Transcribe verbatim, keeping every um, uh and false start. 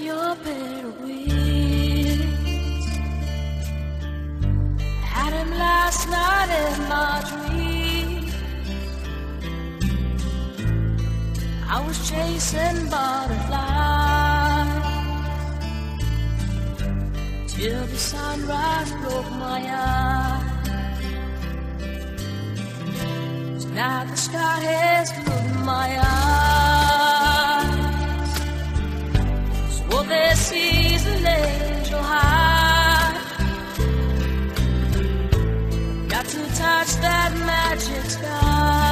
your bed of wings. Had him last night in my dream. I was chasing butterflies till the sunrise broke my eyes. Now the sky has looked my eyes. Swore there sees an angel high. Got to touch that magic sky.